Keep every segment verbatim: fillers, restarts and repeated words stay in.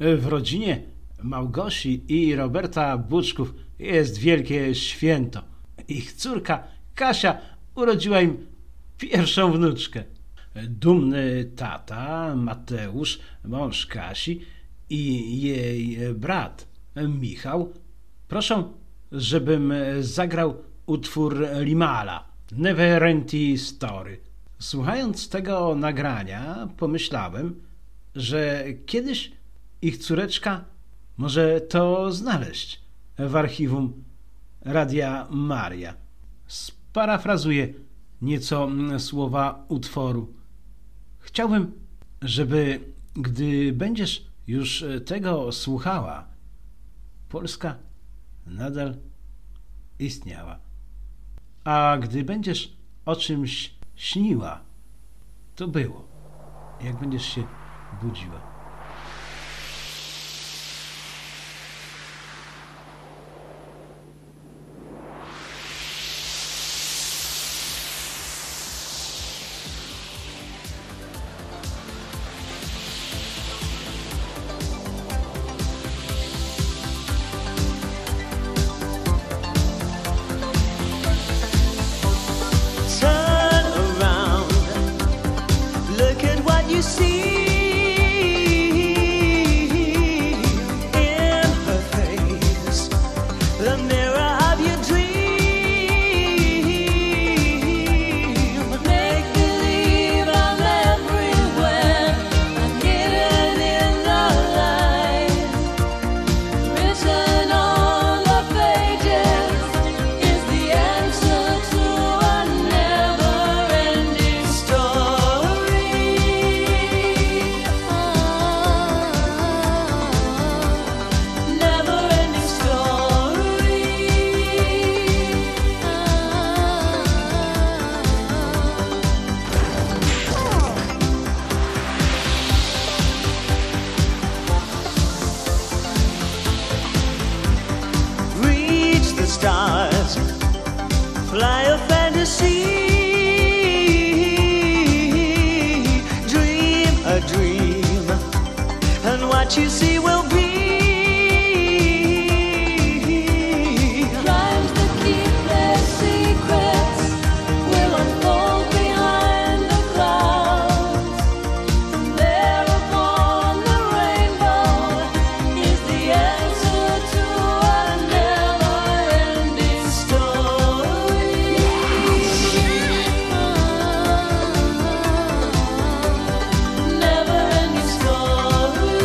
W rodzinie Małgosi i Roberta Buczków jest wielkie święto. Ich córka Kasia urodziła im pierwszą wnuczkę. Dumny tata Mateusz, mąż Kasi, i jej brat Michał proszą, żebym zagrał utwór Limala Never Ending Story. Słuchając tego nagrania pomyślałem, że kiedyś ich córeczka może to znaleźć w archiwum Radia Maria. Sparafrazuję nieco słowa utworu. Chciałbym, żeby gdy będziesz już tego słuchała, Polska nadal istniała. A gdy będziesz o czymś śniła, to było, jak będziesz się budziła. Stars, fly a fantasy, dream a dream, and what you see will be. Rhymes that keep their secrets will unfold behind the clouds. There upon the rainbow is the answer to a never-ending story. Never-ending story.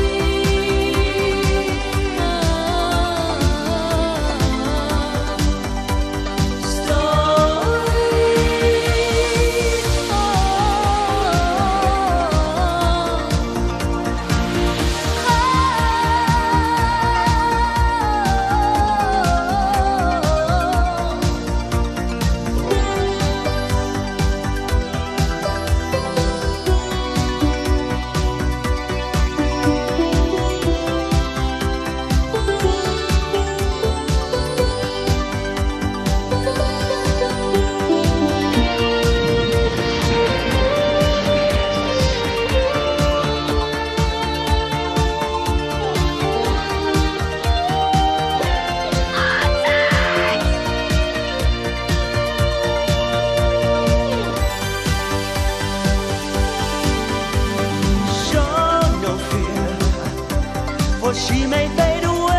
Show no fear, for she may fade away.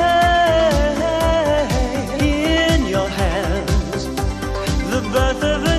In your hands, the birth of